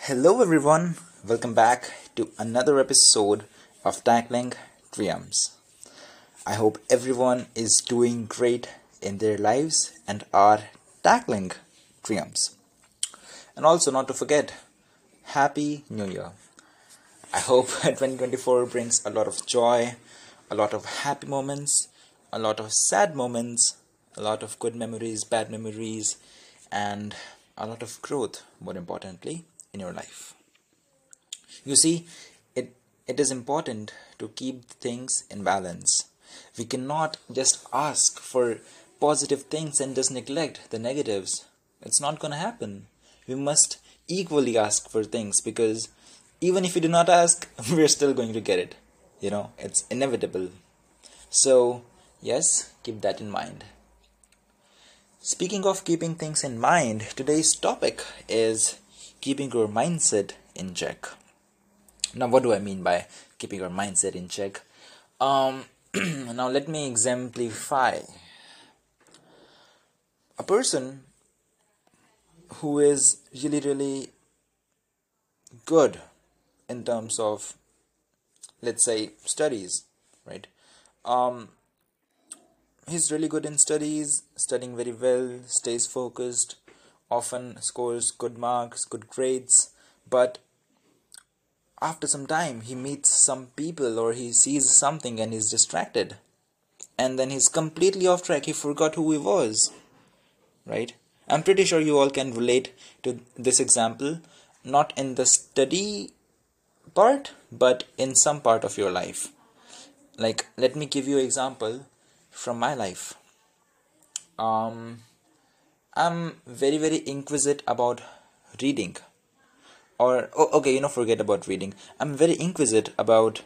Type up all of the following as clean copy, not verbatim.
Hello everyone, welcome back to another episode of Tackling Triumphs. I hope everyone is doing great in their lives and are tackling triumphs. And also, not to forget, Happy New Year. I hope 2024 brings a lot of joy, a lot of happy moments, a lot of sad moments, a lot of good memories, bad memories, and a lot of growth, more importantly, in your life. You see, it is important to keep things in balance. We cannot just ask for positive things and just neglect the negatives. It's not going to happen. We must equally ask for things because even if we do not ask, we're still going to get it. It's inevitable. So, yes, keep that in mind. Speaking of keeping things in mind, today's topic is keeping your mindset in check. Now, what do I mean by keeping your mindset in check? Now, let me exemplify. A person who is really, really good in terms of, let's say, studies, right? He's really good in studies, studying very well, stays focused, often scores good marks, good grades, but after some time he meets some people or he sees something and he's distracted, and then he's completely off track. He forgot who he was, right? I'm pretty sure you all can relate to this example, not in the study part but in some part of your life. Like, let me give you an example from my life. I'm very, very inquisitive about reading. Forget about reading. I'm very inquisitive about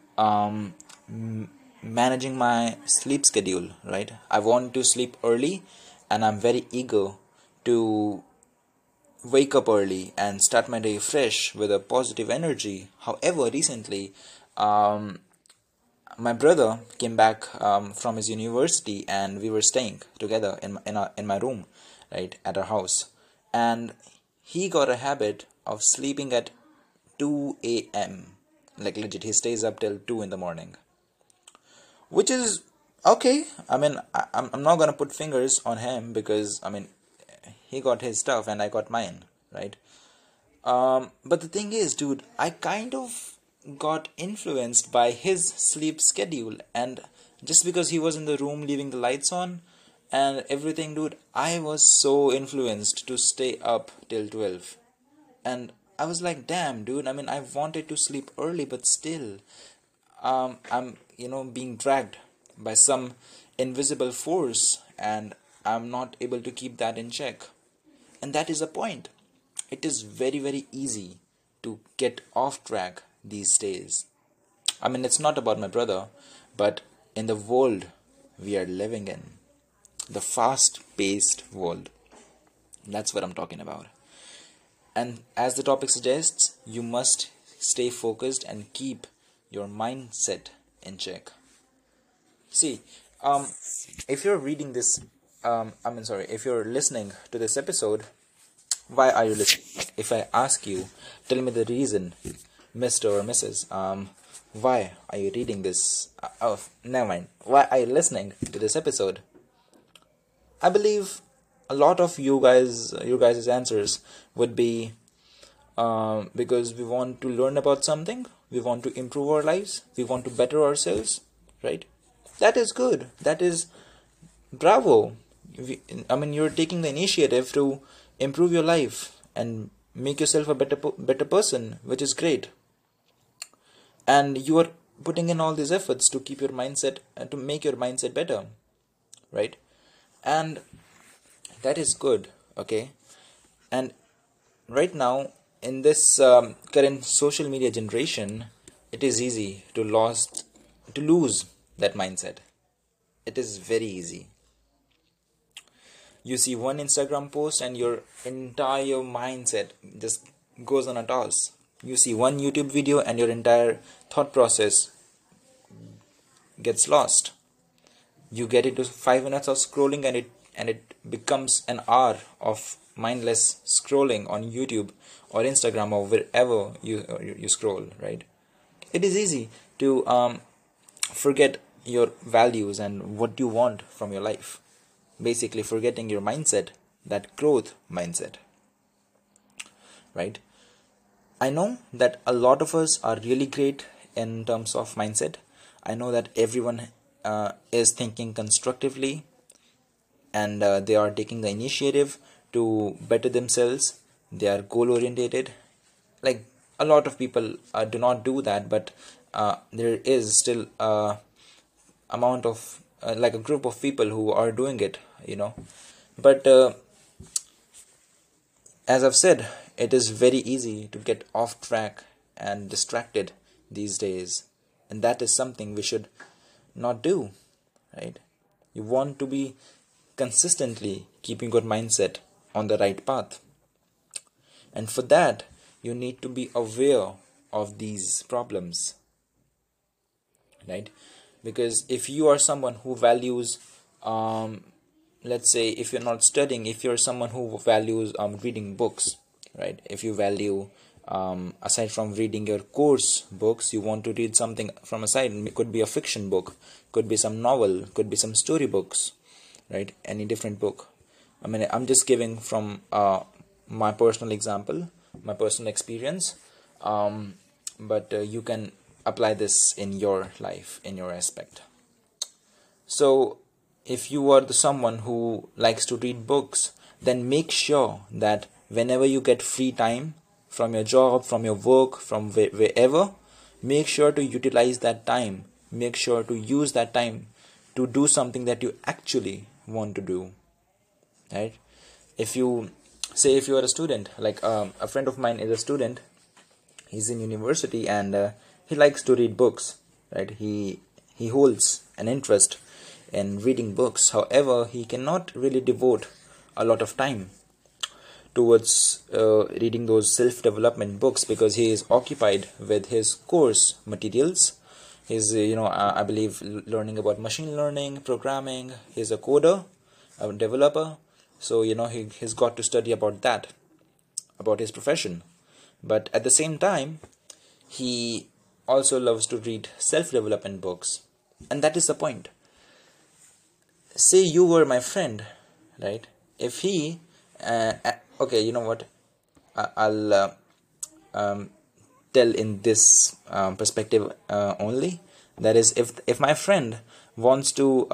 managing my sleep schedule, right? I want to sleep early, and I'm very eager to wake up early and start my day fresh with a positive energy. However, recently, my brother came back from his university, and we were staying together in my room, right, at our house, and he got a habit of sleeping at 2 a.m. Like, legit, he stays up till 2 in the morning, which is okay. I mean, I'm not gonna put fingers on him because, I mean, he got his stuff and I got mine, right? But the thing is, dude, I kind of got influenced by his sleep schedule, and just because he was in the room leaving the lights on and everything, dude, I was so influenced to stay up till 12. And I was like, damn, dude, I mean, I wanted to sleep early, but still, I'm, being dragged by some invisible force, and I'm not able to keep that in check. And that is the point. It is very, very easy to get off track these days. I mean, it's not about my brother, but in the world we are living in, the fast paced world. That's what I'm talking about. And as the topic suggests, you must stay focused and keep your mindset in check. See, if you're reading this, if you're listening to this episode, why are you listening? If I ask you, tell me the reason, Mr. or Mrs. Why are you reading this? Never mind. Why are you listening to this episode? I believe a lot of your guys' answers would be because we want to learn about something, we want to improve our lives, we want to better ourselves, right? That is good. That is bravo. You're taking the initiative to improve your life and make yourself a better person, which is great. And you are putting in all these efforts to keep your mindset and to make your mindset better, right? And that is good, okay? And right now, in this current social media generation, it is easy to lose that mindset. It is very easy. You see one Instagram post and your entire mindset just goes on a toss. You see one YouTube video and your entire thought process gets lost. You get into 5 minutes of scrolling, and it becomes an hour of mindless scrolling on YouTube or Instagram or wherever you scroll, right? It is easy to forget your values and what you want from your life. Basically, forgetting your mindset, that growth mindset, right? I know that a lot of us are really great in terms of mindset. I know that everyone is thinking constructively, and they are taking the initiative to better themselves. They are goal orientated. Like, a lot of people do not do that, but there is still a amount of like a group of people who are doing it, but as I've said, it is very easy to get off track and distracted these days, and that is something we should not do, right? You want to be consistently keeping your mindset on the right path, and for that, you need to be aware of these problems, right? Because if you are someone who values, let's say, if you're not studying, if you're someone who values reading books, right? If you value, aside from reading your course books, you want to read something from a side. It could be a fiction book, could be some novel, could be some story books, right? Any different book. I mean, I'm just giving from my personal example, my personal experience, but you can apply this in your life, in your aspect. So if you are the someone who likes to read books, then make sure that whenever you get free time from your job, from your work, from wherever, make sure to utilize that time. Make sure to use that time to do something that you actually want to do, right? If you say, if you are a student, like a friend of mine is a student, he's in university, and he likes to read books, right? He holds an interest in reading books. However, he cannot really devote a lot of time towards reading those self-development books because he is occupied with his course materials. He's I believe learning about machine learning, programming. He's a coder, a developer, so he's got to study about that, about his profession. But at the same time, he also loves to read self-development books, and that is the point. Say you were my friend, right? If he okay, you know what, I'll tell in this perspective only. That is, if my friend wants to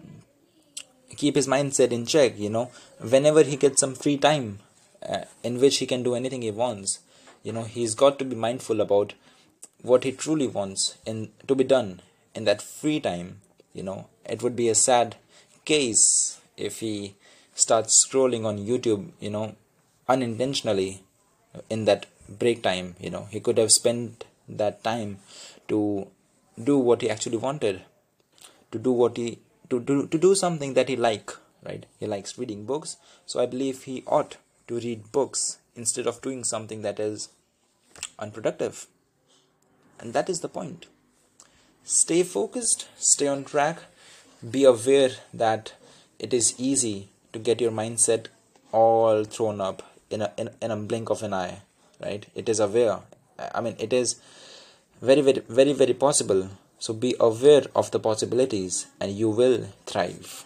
keep his mindset in check, whenever he gets some free time in which he can do anything he wants, he's got to be mindful about what he truly wants in to be done in that free time. It would be a sad case if he starts scrolling on YouTube, unintentionally in that break time. He could have spent that time to do what he actually wanted, to do what he to do something that he right? He likes reading books, so I believe he ought to read books instead of doing something that is unproductive. And that is the point. Stay focused, stay on track, be aware that it is easy to get your mindset all thrown up in a blink of an eye, right? It is aware. I mean, it is very, very, very, very possible. So be aware of the possibilities and you will thrive.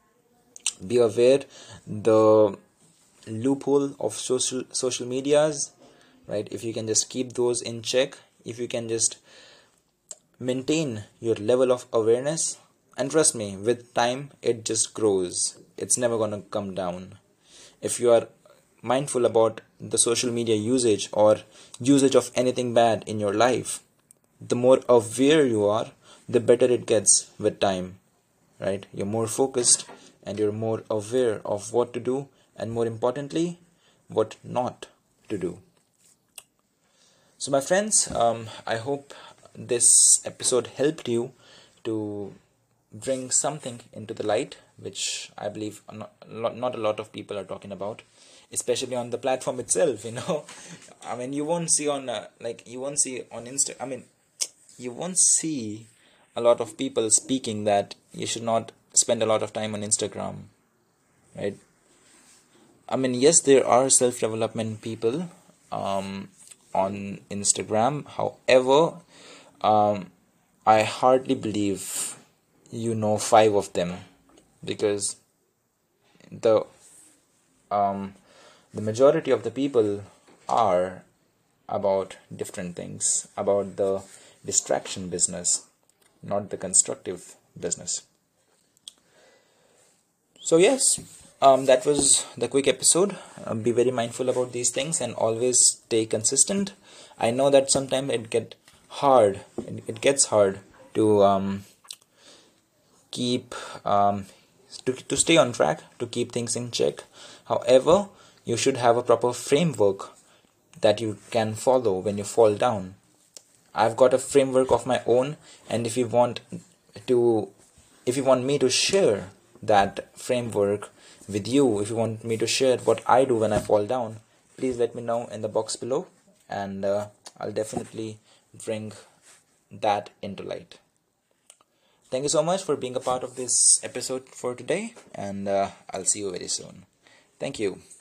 Be aware the loophole of social medias, right? If you can just keep those in check, if you can just maintain your level of awareness, and trust me, with time it just grows. It's never gonna come down. If you are mindful about the social media usage or usage of anything bad in your life, the more aware you are, the better it gets with time, right? You're more focused and you're more aware of what to do, and more importantly, what not to do. So my friends, I hope this episode helped you to bring something into the light, which I believe not a lot of people are talking about, especially on the platform itself. I mean, you won't see on you won't see on Insta. I mean, you won't see a lot of people speaking that you should not spend a lot of time on Instagram, right? I mean, yes, there are self-development people on Instagram. However, I hardly believe you know five of them, because the um, the majority of the people are about different things, about the distraction business, not the constructive business. So yes, that was the quick episode. Be very mindful about these things and always stay consistent. I know that sometimes it gets hard to keep to stay on track, to keep things in check. However, you should have a proper framework that you can follow when you fall down. I've got a framework of my own, and to if you want me to share that framework with you, if you want me to share what I do when I fall down, please let me know in the box below, and I'll definitely bring that into light. Thank you so much for being a part of this episode for today, and I'll see you very soon. Thank you.